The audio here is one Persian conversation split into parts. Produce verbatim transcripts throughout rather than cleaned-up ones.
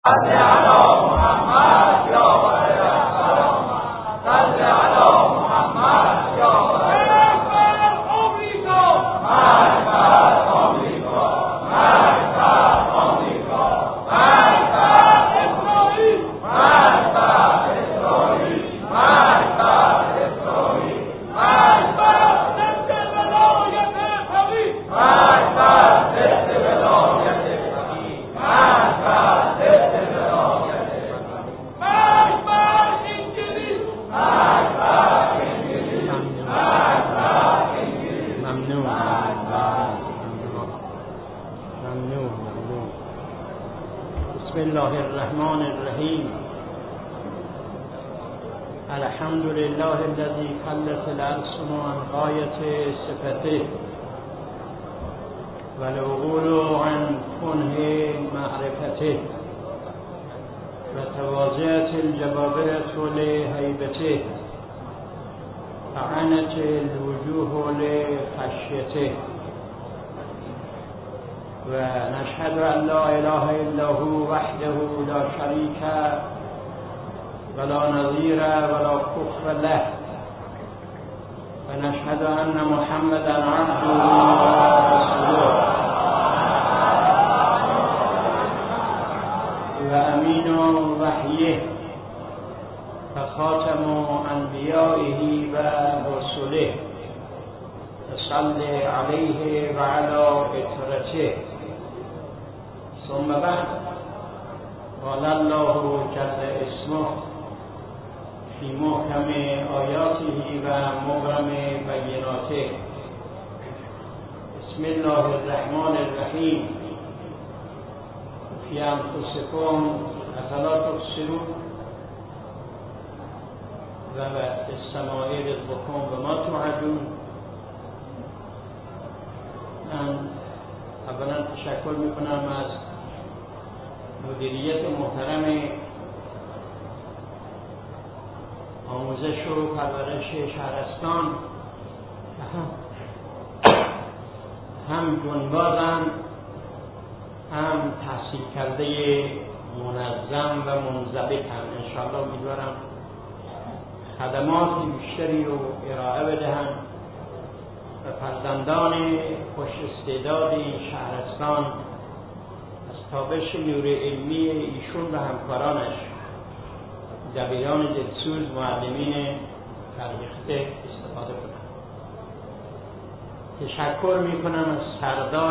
الحمد لله الذي قلت الألسن عن غاية صفته والعقول عن كنه معرفته وتواضعت الجبابرة لهيبته فعنت الوجوه لخشيته ونشهد أن لا إله إلا هو وحده لا شريك ولا نظير ولا كفر له ونشهد أن محمدا عبده ورسوله وأمين وحيه فخاتم أنبيائه ورسله صل عليه وعلى إترته ثم بعد قال الله جل اسمه في محکم آیاته و مبرم بیناته بسم الله الرحمن الرحیم فی انفسکم افلا تبصرون و استماع رزقکم و ما توعدون. من اولا تشکر میکنم از مدیریت محترم آموزش و پرورش شهرستان هم هم جنبازن هم تحصیل کرده منظم و منضبطن. انشاءالله امیدوارم خدمات بیشتری رو ارائه بدهند و فرزندان خوش استعداد این شهرستان از تابش نور علمی ایشون و همکارانش دبیران دلسوز معلمین فرهیخته استفاده کنند. تشکر می کنم از سردار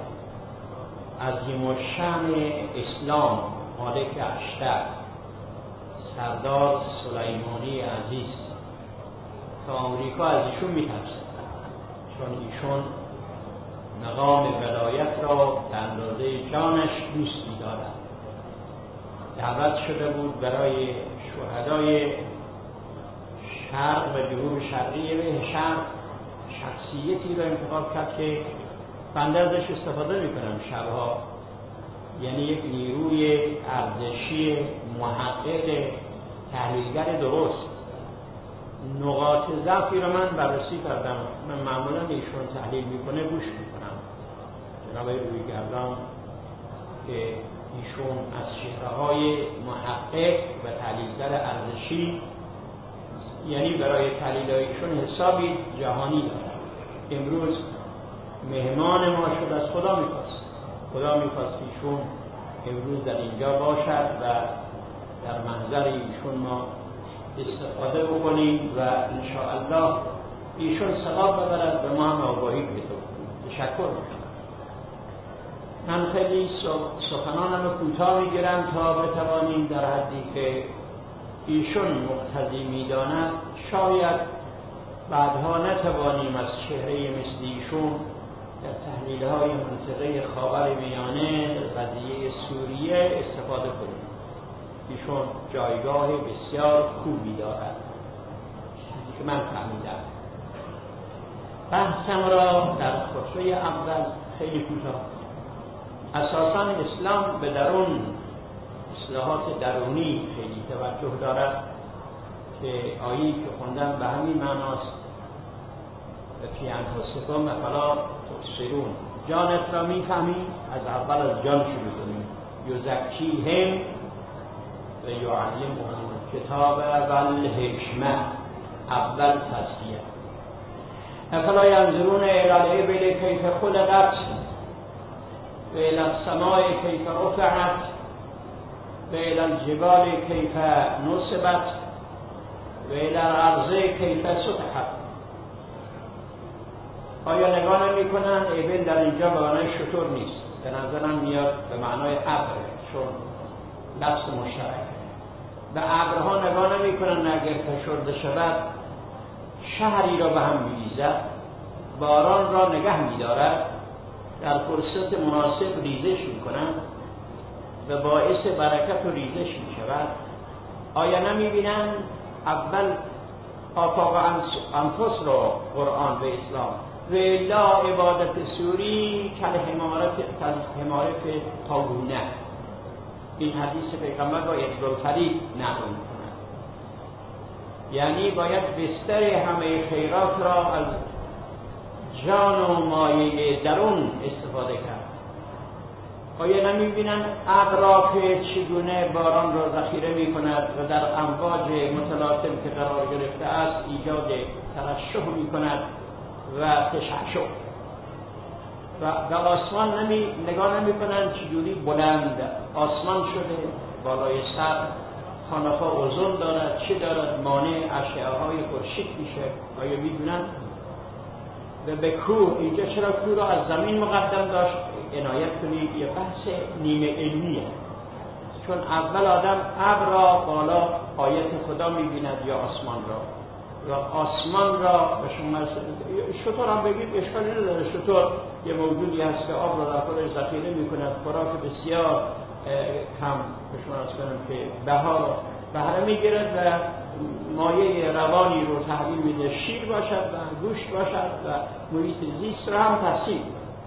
عظیم الشأن اسلام مالک اشتر سردار سلیمانی عزیز که آمریکا از ایشون می ترسد، چون ایشون مقام ولایت را به اندازه جانش دوست می دارد. دعوت شده بود برای شهدای شرق و جنوب شرقی به شرق شخصیتی را انتخاب کرد که بنده ازش استفاده میکنم شبها، یعنی یک نیروی ارزشی محقق تحلیلگر درست. نقاط ضعفی را من بررسی کردم، من معمولا ایشون تحلیل میکنه گوش میکنم. جناب رویگردان که ایشون از چهره‌های محقق و تحلیلگر ارزشی، یعنی برای تحلیل ایشون حسابی جهانی دارد. امروز مهمان ما شد، از خدا می‌خواست خدا می‌خواست ایشون امروز در اینجا باشد و در محضر ایشون ما استفاده بکنیم و انشاءالله ایشون ثواب ببرد و ما هم آگاهی پیدا کنیم. تشکر می‌کنم. من خیلی سخنانم رو کوتاه میگیرم تا بتوانیم در حدی که ایشون مقتضی میداند شاید بعدها نتوانیم از چهره مثل ایشون در تحلیل‌های منطقه خاورمیانه قضیه سوریه استفاده کنیم. ایشون جایگاه بسیار خوبی دارد، چیزی که من فهمیدم. بحثم را در خطبه اول خیلی کوتاه. اساساً اسلام به درون اصلاحات درونی خیلی توجه دارد که آیه‌ای که خوندم به همین معناست. فی انفسکم افلا تبصرون، جانت را میفهمی، از اول از جان شروع کنیم. یزکیهم و یعلمهم الکتاب و الحکمه. اول تزکیه. افلا ینظرون الی الابل کیف خلقت و الی السماء کیف رفعت و الی الجبال کیف نصبت و الی الارض کیف سطحت. آیا نگاه نمی کنن؟ ابل در اینجا به معنای شتر نیست، به نظرم میاد به معنای ابر، چون لفظ مشترک. به ابرها نگاه نمی کنن اگر فشرده شود شهری را به هم می‌ریزد، باران را نگه می‌دارد، در فرصت مناسب ریزش می‌کند و باعث برکت و ریزش می‌شود. آیا نمی‌بینند اول آفاق انفس را قرآن و اسلام و الا عبادت سوری کل حمارت طاغونه، این حدیث پیغمبر با ابوالفرید نقل می‌کند. یعنی باید بستر همه خیرات را از جان و مایه درون استفاده کرد. آیا نمی‌بینند ابر را که چگونه باران را ذخیره می‌کند و در امواج متلاطم که قرار گرفته است ایجاد ترشح می‌کند و تشعشع، و به آسمان نمی نگاه نمی‌کنند چجوری بلند آسمان شده، بالای سر خانه‌ها اوزون دارد، چه دارد، مانع اشعه‌های خورشید میشه. آیا می‌دونند؟ و به کوه، اینجا چرا کوه را از زمین مقدم داشت؟ عنایت کنید یه بحث نیمه علمیه، چون اول آدم ابر را بالا آیت خدا می‌بیند یا آسمان را، و آسمان را به شما شطور هم بگید اشکالی نداره. شطور یه موجودی هست که آب را در خودش ذخیره می‌کند، خوراک بسیار کم به شما از کنم که بهار بهره می‌گیرد و مایه روانی رو تحویل میده، شیر باشد و گوشت باشد و محیط زیست را هم تحصیل.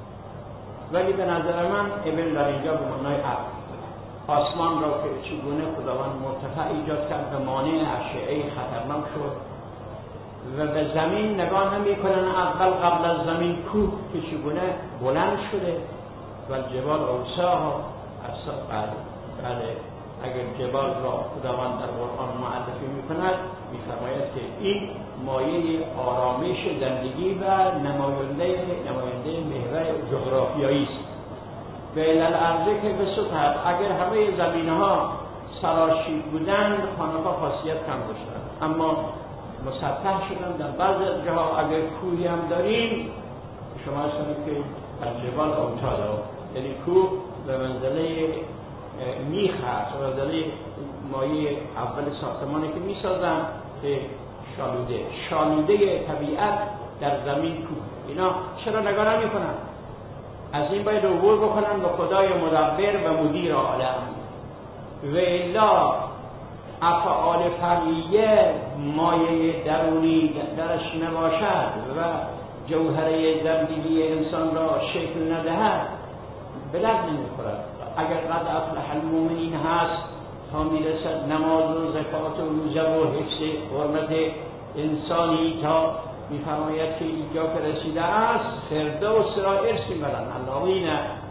ولی به نظر من ابل در اینجا به معنای ابر، آسمان را که چگونه خداوند مرتفع ایجاد کرد و مانع اشعه خطرناک شد، و به زمین نگاه نمی کنن اول قبل از زمین کوه که چگونه بلند شده و جبال اوساها اصلا بله بله اگر جبال را خداوند در قرآن معرفی می کند می فرماید که این مایه آرامش زندگی و نماینده نماینده محور جغرافیایی است. و الی الارض کیف سطحت، اگر همه زمینها سراشیب بودند خانه‌ها خاصیت کم داشتند، اما مسطح شدن. در بعض جاها اگر کوهی هم داریم شما شنید که از جبال اوتادا، یعنی کوه به منزله میخ هست، به منزله مایه اول ساختمانی که میسازن که شالوده شالوده طبیعت در زمین کوه. اینا چرا نگاه نمی کنن؟ از این باید عبور بکنن به خدای مدبر و مدیر عالم. و الا افعال فعلیه مایه درونی درش نباشد و جوهره زندگی انسان را شکل ندهد به درد نمیخورد. اگر قد افلح المؤمنین هست تا میرسد نماز و زکات و روزه و حفظ حرمت انسانی، تا میفرماید که اینجا که رسیده است فردوس را ارث میبرند. الذین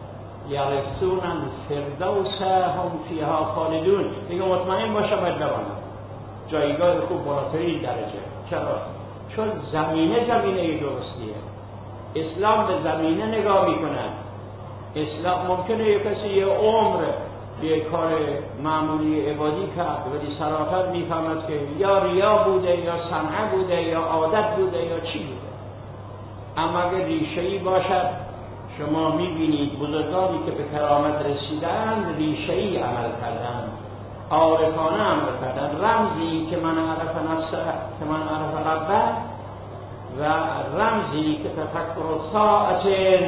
یرثون الفردوس هم فیها خالدون. دیگه مطمئن باشه باید بمانم جایگاه خوب بالاترین درجه. چرا؟ چون زمینه زمینه درستیه. اسلام به زمینه نگاه میکنن. اسلام ممکنه یک کسی یه عمر یه کار معمولی عبادی کرد ولی سرآخر میفهمد که یا ریا بوده یا صنعه بوده یا عادت بوده یا چی بوده. اما اگر ریشه‌ای باشد، شما میبینید بزرگانی که به کرامت رسیدن ریشه‌ای عمل کردن، عارفانه عمل کردن، رمزی که من عرف نفسه که من عرف ربه و رمزی که تفکر ساعت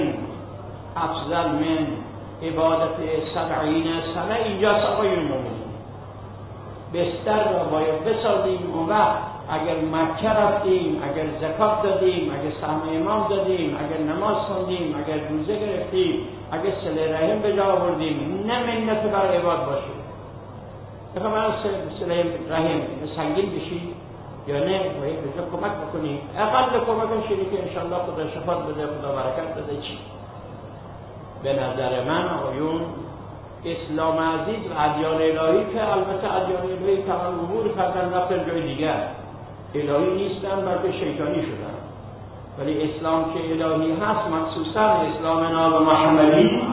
افضل من عبادت سبعین سنه. اینجا سقای مومنین بستر را باید بسازیم. اون وقت اگر مکه رفتیم، اگر زکات دادیم، اگر سهم امام دادیم، اگر نماز خوندیم، اگر روزه گرفتیم، اگر صله رحم به جا آوردیم، نه منت بر عباد باشید. بخواه من صله رحم سنگین بشید یا نه باید به جا کمک بکنیم. اقل کمک شدی که انشاءالله خدا شفاعت بده، خدا برکت بده. چی؟ به نظر من آیون اسلام عزیز و ادیان الهی که البته ادیان الهی تمام امور کردن رفتن جای دیگر، الهی نیستن بلکه شیطانی شدن. ولی اسلام که الهی هست، مخصوصا اسلام ناب محمدی،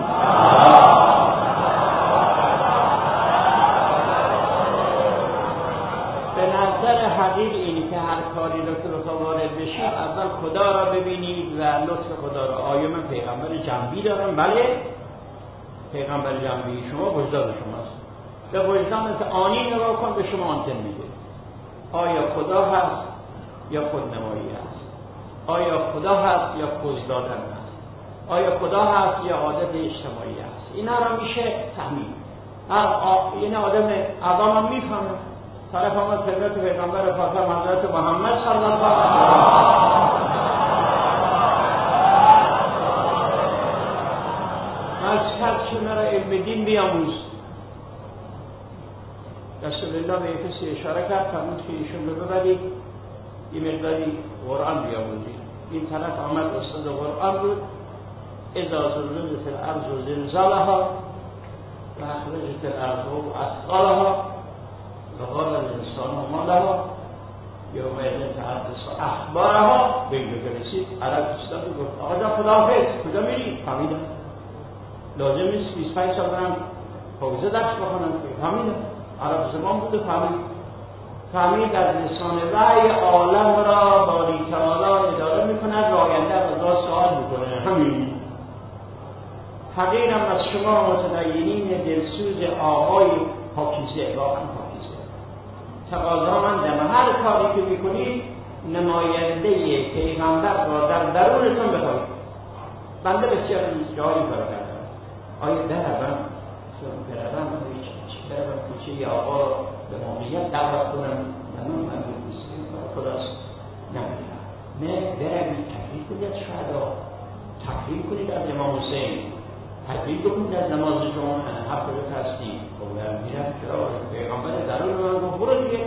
به نظر حقیق اینی که هر کاری رو که رو وارد بشید اول خدا را ببینید و لطف خدا را. آیا من پیغمبر جنبی دارم؟ بله، پیغمبر جنبی شما وجدان شماست. به وجدانت آنی نگاه کن، به شما آنتن میده. آیا خدا هست یا خودنمایی هست؟ آیا خدا هست یا پوز دادن هست؟ آیا خدا هست یا عادت اجتماعی هست؟ اینا را میشه فهمید. این آدم اعظام هم میفهمه. طرف آمد خدمت پیغمبر فاطمه حضرت محمد صلی الله علیه و مذهب چه مرا علم دین بیاموز. رسول الله به کسی اشاره کرد فرمود که ایشون رو ببرید یه مقداری قرآن بیاموزید. این طرف آمد استاد قرآن بود. اذا زلزلت الارض زلزالها و اخرجت الارض اثقالها و قال الانسان ما لها یومئذ تحدث اخبارها. به اینجا که رسید عرب استاد گفت آقا جان خداحافظ، کجا میری؟ فهمیدم. لازم نیست بیست و پنج سال برم حوزه درس بخونم. فهمیدم. عرب زمان بوده. فهمید فهمید از لسان وحی عالم را باری تعالی اداره میکند و آینده از الله سوال میکنه. همین. حقیرم از شما متدینین دلسوز آقای پاکیزه، واقعا پاکیزه. تقاضا من دم هر کاری که میکنید نماینده پیغمبر را در درونتون بخواهید. بنده بسیار جایی کار کردم. آیا دربم برم برم کوچه ی آقا به موقعیت دعوت کنم؟ نه من من بودیم خداست نمیدونم. نه بروید تکلیف کنید از شهدا، تکلیف کنید از امام حسین، تکلیف کنید از نماز شما هفت رو هستید. خب میرم که پیغمبر درون من گفت برو دیگه.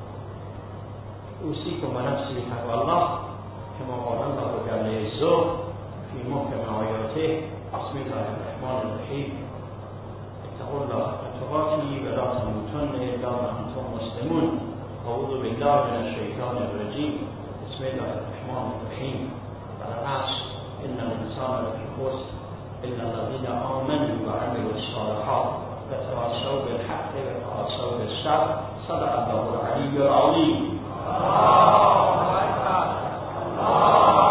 اوصیکم بنفسی بتقوی الله کما قال الله جل عزه فی محکم آیاته بسم الله الرحمن الرحیم اتقوا الله حق تقاته ولا تموتن الا وانتم مسلمون اعوذ بالله من الشیطان الرجیم بسم الله الرحمن الرحیم والعصر ان الانسان لفی خسر الا الذین آمنوا وعملوا الصالحات وتواصوا بالحق وتواصوا بالصبر صدق الله العلی العظیم. الله اکبر الله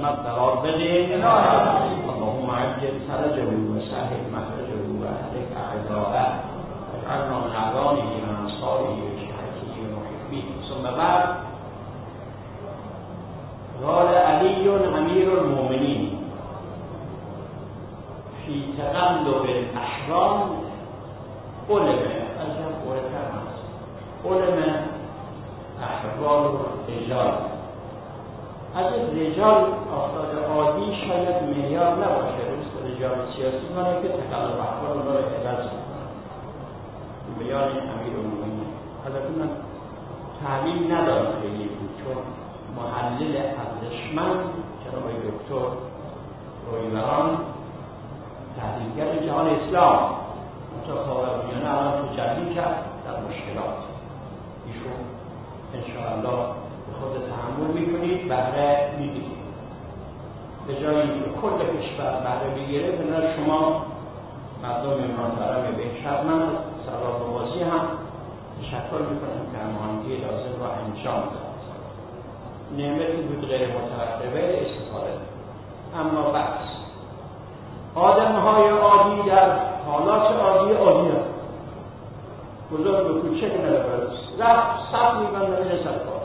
عظمت قرار بده. اللهم عجل فرجه و سهل مخرجه و اهلك اعداءه واجعلنا من اعوانه و انصاره و شهته و محبه. ثم بعد قال علي امیر المؤمنین فی تقلب الاحرام علم عجب قرآن است علم احوال رجال. از رجال افراد عادی شاید معیار نباشه، مثل رجال سیاسی مانه که تقلب احوال اونا رو عوض میکنن. بیان امیرالمومنین البته من تعلیم ندارم خیلی بود، چون محلل ارزشمند جناب دکتر رویبران تحلیلگر جهان اسلام تا خاورمیانه الان تجلی کرد در مشکلات. ایشون انشاءالله به خود تحمل میکنید، بهره میگیرید. به جایی که کل کشور بهره بگیره، بنابراین شما مردم محترم بهشت من سرار نوازی هم تشکر میکنم که هماهنگی لازم را انجام داد. نعمتی بود غیر متوقفه استفاده. اما بس آدم‌های عادی در حالات عادی عادی هست. بزرگ و کوچک ندارد. رفت صف میبندن این سر کار.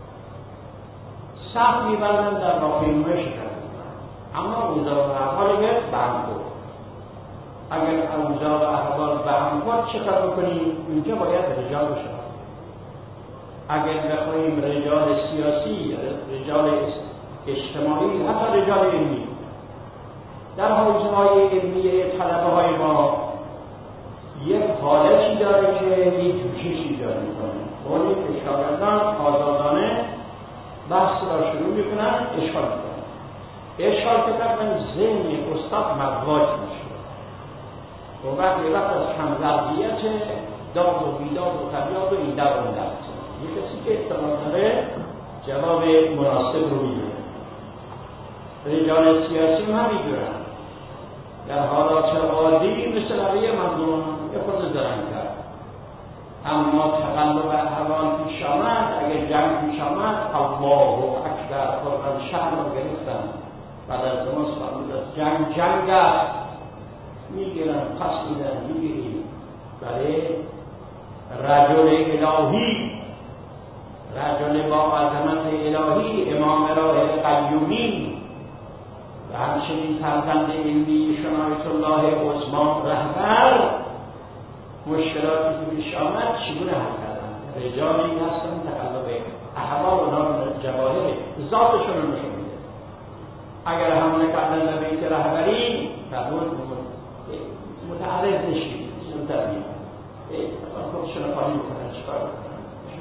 صف میبندن در راهپیمایی شرکت میکنن. اما اوضاع و احوال گرفت به هم خورد. اگر اوضاع و احوال به هم خورد چه کار بکنیم؟ اینجا باید رجال بشه. اگر بخواهیم رجال سیاسی، رجال اجتماعی، حتی رجال علمی در حوزه‌های علمی طلبه های ما یک حالتی داره که یک جوششی ایجاد میکنه. اونی که شاگردان آزادانه بحث را شروع میکنن، اشغال میکنن. اشغال که تقریبا ذهن استاد مغواج میشه. و وقت یه وقت از هم‌زربیت داد و بیداد و طبیعت و این در اون در یه کسی که احتمال داره جواب مناسب رو میده. رجال سیاسی هم میدونن در حالات عادی مثل بقیه مردم یه خود زرنگ کرد، اما تقلب احوال پیش آمد، اگر جنگ پیش آمد الله اکبر قرآن شهر رو گرفتن. بعد از زمان سلامت از جنگ جنگ است میگیرن، پس میدن میگیریم. برای رجل الهی، رجل با عظمت الهی، امام راه قیومی و همچنین فرزند علمی شنایت الله عثمان رهبر، مشکلاتی که پیش آمد چگونه حل کردن؟ رجالی هستن تقلب احوال و نام جواهر ذاتشون رو نشون میده. اگر حمله کردن به بیت رهبری فرمود متعرض نشید، متعرض خودشون رو خالی میکنن، چکار میکنن؟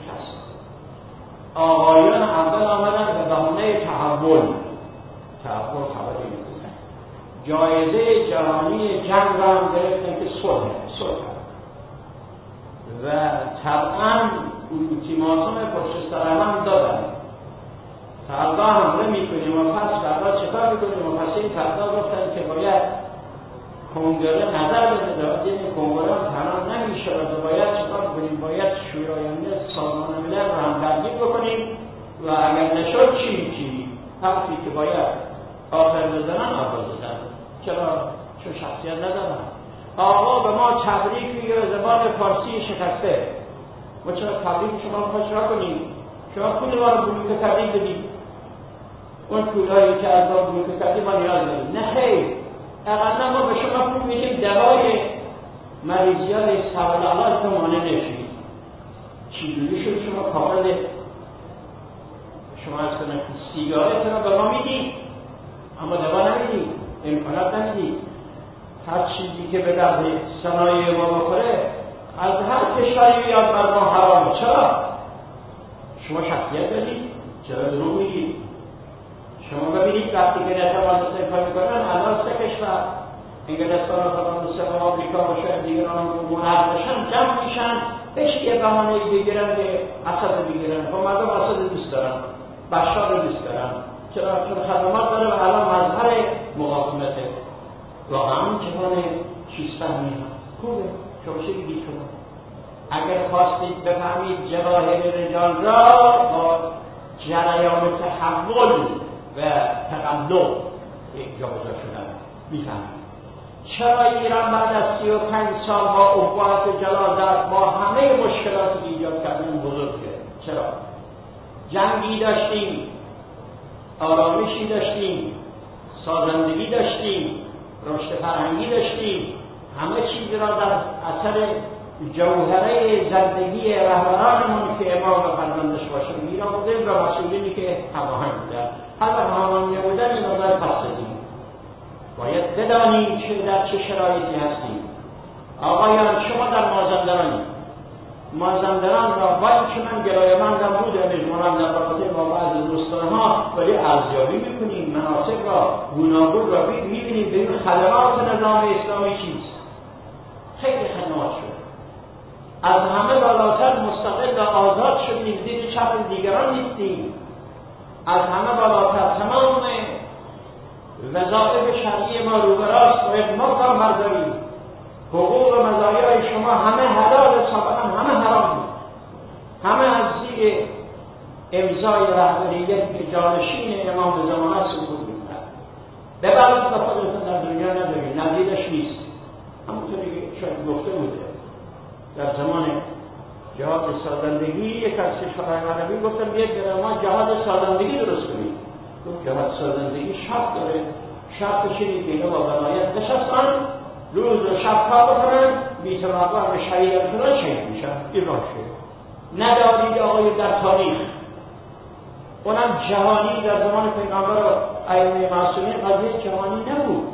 آقایان اول آمدن به بهانه تحول تحول خبری میکنن، جایزه جهانی جنگ را هم گرفتن که صلح صلح و طبعا اولتیماتوم پشت سر هم دادن. فردا حمله میکنیم و پس فردا چکار میکنیم و پس این فردا گفتن که باید کنگره نظر بده، یعنی کنگره هم تنها نمیشه و باید چکار بکنیم؟ باید شورای ملل سازمان ملل رو هم درگیر بکنیم و اگر نشد چی چی حرفی که باید آخر بزنن آخر بزنن. چرا؟ چون شخصیت ندارن. آقا به ما تبریک میگه به زبان فارسی شکسته. ما چرا تبریک شما رو چرا کنیم؟ شما پول ما رو بلوک تبریک بدید. اون پولایی که از ما بلوک تبریک ما نیاز داریم. نه خیر. اقلا ما به شما پول میدیم دوای مریضیان سوال علاج تو مانع نشید. چیزوری شد شما کامل شما از کنه سیگاره را به ما میدید اما دوا نمیدید، امکانات نمیدید. هر چیزی که به درد صنایع ما بخوره از هر کشوری بیاد بر ما حرامه. چرا؟ شما شخصیت دارید؟ چرا دروغ میگید؟ شما ببینید وقتی که نتوان استفاده میکنن الان سه کشور انگلستان و فرانسه و آمریکا و شاید دیگران منحل بشن، جمع میشن بهش یه بهانه بگیرن که اسد بگیرن. خب مردم اسد دوست دارن، بشار رو دوست دارن. چرا؟ چون خدمات داره و الان مظهر مقاومته. واقعا جهان چیزفهمی هست. خوبه. شما چه بگید شما؟ اگر خواستید بفهمید جواهر رجال را با جریان تحول و تقلب یک جابجا شدن میفهمیم. چرا ایران بعد از سی و پنج سال با ابهات جلازت با همه مشکلاتی که ایجاد کردن بزرگ شد؟ چرا؟ جنگی داشتیم، آرامشی داشتیم، سازندگی داشتیم، رشد فرهنگی داشتیم، همه چیز را در اثر جوهره زندگی رهبرانمون که امام و فرزندش باشه ایران بودیم و مسئولینی که هماهنگ بودن. هر هماهنگ بودن این نظر پس دادیم. باید بدانیم که در چه شرایطی هستیم. آقایان شما در مازندرانی، مازندران را با اینکه من گرایمندم بود مجموعاً در رابطه با بعض دوستانها ولی ارزیابی میکنیم، مناسک را گوناگون را میبینیم به این خدمات نظام اسلامی چیست. خیلی خدمات شد. از همه بالاتر مستقل و آزاد شدیم، زیر چتر دیگران نیستیم. از همه بالاتر تمام وظایف شرعی ما رو براست باید ما کام برداریم. حقوق و مزایای شما همه حلال، سابقا همه حرام بود. همه از زیر امضای رهبریت که جانشین امام زمان است سقوط می‌کند. ببرید و خودتون در دنیا ندارید، نظیرش نیست. همونطوری که شاید گفته بوده در زمان جهاد سازندگی یک از کشورهای عربی گفتن بیاید ما جهاد سازندگی درست کنیم. گفت جهاد سازندگی شرط داره، شرطش اینه که اینا با ولایت نشستن روز و شب کار بکنن، بی‌تماما به شهید شدن شهید میشن. این راه شد. ندارید آقای در تاریخ اونم جهانی در زمان پیغمبر و ائمه معصومین قضیه جهانی نبود.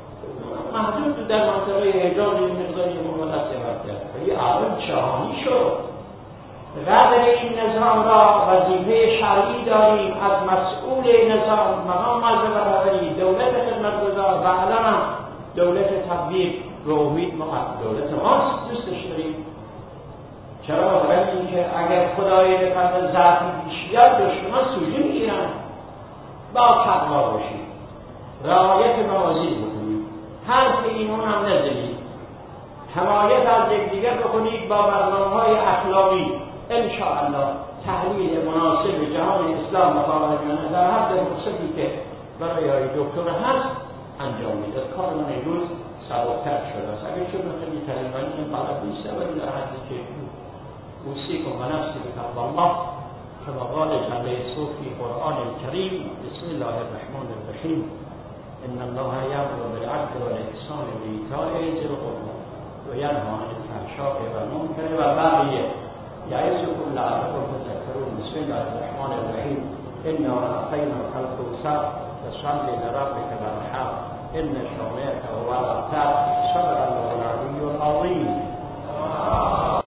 محدود در منطقه حجاز این مقداری مملکت استعمال کرد. ولی الان جهانی شد. قدر این نظام را وظیفه شرعی داریم از مسئول نظام، مقام معظم رهبری، دولت خدمتگزار و الان دولت تطبیق به امید ما دولت ماست دوستش داریم. چرا؟ برای اینکه اگر خدای بخواد ضعفی پیش بیاد دشمنان سوژه میگیرن. با تقوا باشید، رعایت موازین بکنید، حرف این اون هم نزنید، حمایت از یکدیگر بکنید با برنامه‌های اخلاقی. انشاءالله تحلیل مناسب جهان اسلام و خاورمیانه در حد فرصتی که برای آقای دکتر هست انجام میداد. کار من امروز سبکتر شده است. اگر شد خیلی کلمانی این غلط نیست ولی در حدی که اوصیکم و نفسی بتقوی الله کما قال جل صوفی قرآن الکریم. بسم الله الرحمن الرحیم. ان الله یأمر بالعدل والاحسان و ایتاء ذی القربى و ینهی عن الفحشاء والمنکر والبغی یعظکم لعلکم تذکرون. بسم الله الرحمن الرحیم. انا اعطیناک الکوثر فصل لربک وانحر ان شانئک